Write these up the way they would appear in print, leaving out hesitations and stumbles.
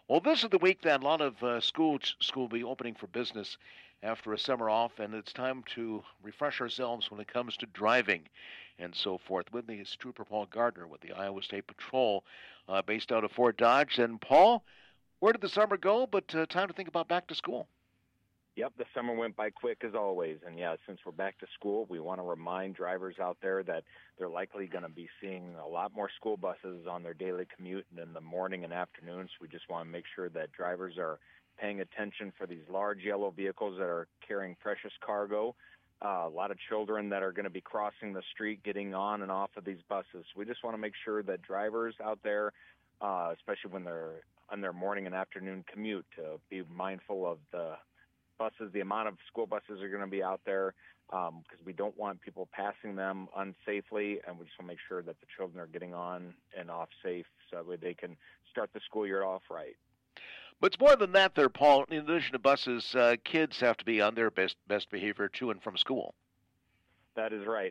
Well, this is the week that a lot of school will be opening for business after a summer off, and it's time to refresh ourselves when it comes to driving and so forth. With me is Trooper Paul Gardner with the Iowa State Patrol, based out of Fort Dodge. And Paul, where did the summer go? But time to think about back to school. Yep, the summer went by quick as always. And yeah, since we're back to school, we want to remind drivers out there that they're likely going to be seeing a lot more school buses on their daily commute in the morning and afternoons. We just want to make sure that drivers are paying attention for these large yellow vehicles that are carrying precious cargo. A lot of children that are going to be crossing the street, getting on and off of these buses. We just want to make sure that drivers out there, especially when they're on their morning and afternoon commute, to be mindful of the buses, the amount of school buses are going to be out there, because we don't want people passing them unsafely, and we just want to make sure that the children are getting on and off safe so that they can start the school year off right. But it's more than that, there, Paul. In addition to buses, kids have to be on their best behavior to and from school. That is right.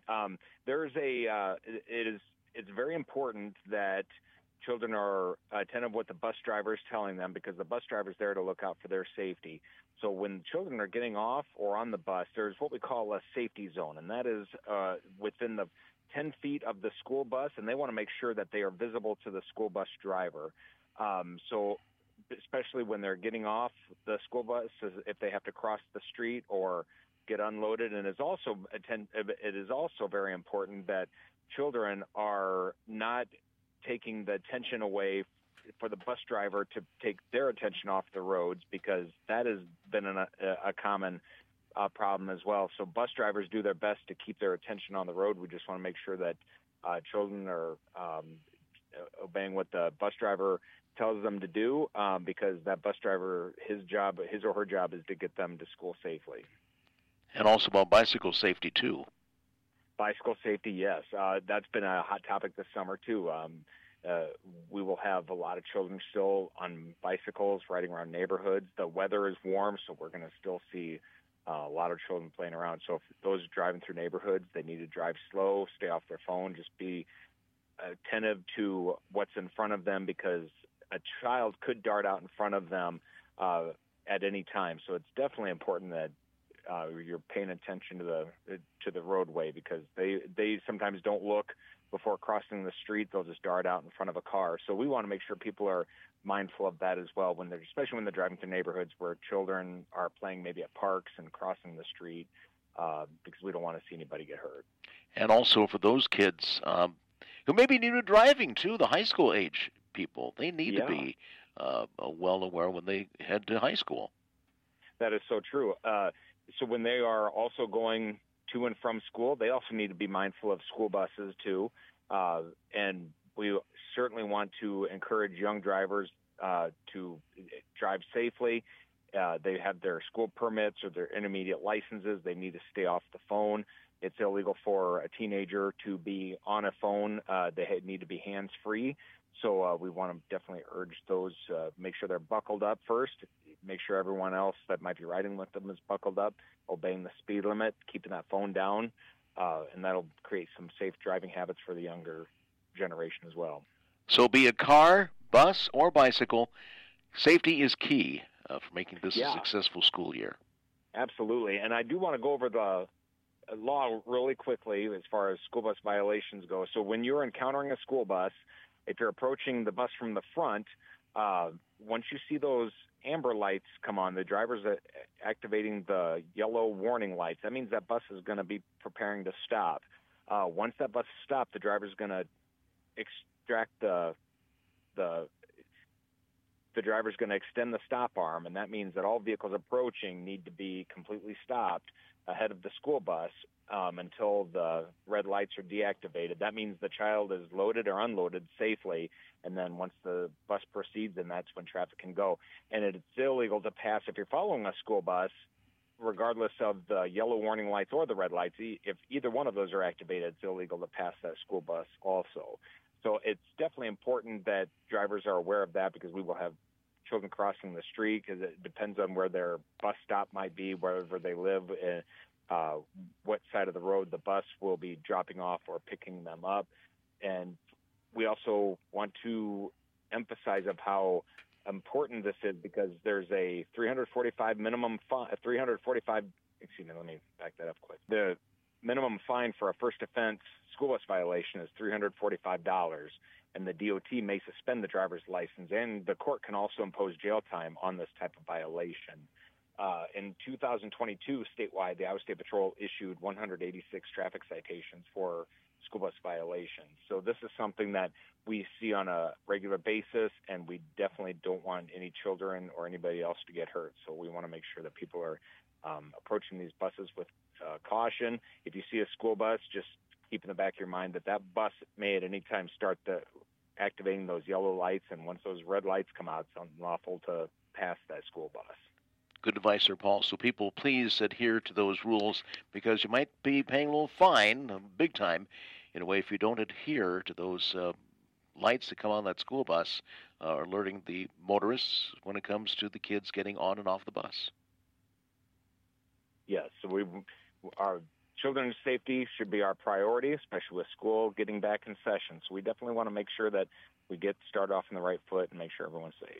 It's very important that children are attentive what the bus driver is telling them, because the bus driver is there to look out for their safety. So when children are getting off or on the bus, there's what we call a safety zone, and that is within the 10 feet of the school bus, and they want to make sure that they are visible to the school bus driver. So especially when they're getting off the school bus, if they have to cross the street or get unloaded. And it is also very important that children are not taking the attention away for the bus driver to take their attention off the roads, because that has been a common problem as well. So bus drivers do their best to keep their attention on the road. We just want to make sure that children are obeying what the bus driver tells them to do, because that bus driver, his or her job is to get them to school safely. And also about bicycle safety, too. Bicycle safety, yes. That's been a hot topic this summer, too. We will have a lot of children still on bicycles riding around neighborhoods. The weather is warm, so we're going to still see a lot of children playing around. So if those driving through neighborhoods, they need to drive slow, stay off their phone, just be attentive to what's in front of them, because a child could dart out in front of them at any time. So it's definitely important that you're paying attention to the roadway, because they sometimes don't look before crossing the street. They'll just dart out in front of a car. So we want to make sure people are mindful of that as well, especially when they're driving through neighborhoods where children are playing maybe at parks and crossing the street, because we don't want to see anybody get hurt. And also for those kids who maybe new to driving too, the high school age people, they need to be well aware when they head to high school. That is so true. So when they are also going to and from school, they also need to be mindful of school buses too. And we certainly want to encourage young drivers to drive safely. They have their school permits or their intermediate licenses. They need to stay off the phone. It's illegal for a teenager to be on a phone. They need to be hands-free. So we want to definitely urge those, make sure they're buckled up first, make sure everyone else that might be riding with them is buckled up, obeying the speed limit, keeping that phone down, and that'll create some safe driving habits for the younger generation as well. So be it car, bus, or bicycle, safety is key for making this a successful school year. Absolutely. And I do want to go over the law really quickly as far as school bus violations go. So when you're encountering a school bus, if you're approaching the bus from the front, once you see those amber lights come on, the driver's activating the yellow warning lights. That means that bus is going to be preparing to stop. Once that bus is stopped, the driver's going to extract the driver's going to extend the stop arm, and that means that all vehicles approaching need to be completely stopped ahead of the school bus until the red lights are deactivated. That means the child is loaded or unloaded safely, and then once the bus proceeds, then that's when traffic can go. And it's illegal to pass if you're following a school bus, regardless of the yellow warning lights or the red lights. If either one of those are activated, it's illegal to pass that school bus also. So it's definitely important that drivers are aware of that, because we will have children crossing the street, because it depends on where their bus stop might be, wherever they live, what side of the road the bus will be dropping off or picking them up. And we also want to emphasize of how important this is because there's a 345 minimum fine, 345, excuse me, let me back that up quick. The minimum fine for a first offense school bus violation is $345, and the DOT may suspend the driver's license, and the court can also impose jail time on this type of violation. In 2022, statewide, the Iowa State Patrol issued 186 traffic citations for school bus violations. So this is something that we see on a regular basis, and we definitely don't want any children or anybody else to get hurt. So we want to make sure that people are approaching these buses with caution. If you see a school bus, just keep in the back of your mind that that bus may at any time start activating those yellow lights, and once those red lights come out, it's unlawful to pass that school bus. Good advice, Sir Paul. So people, please adhere to those rules, because you might be paying a little fine, big time, in a way, if you don't adhere to those lights that come on that school bus, alerting the motorists when it comes to the kids getting on and off the bus. Yes, so our children's safety should be our priority, especially with school getting back in session. So we definitely want to make sure that we get started off on the right foot and make sure everyone's safe.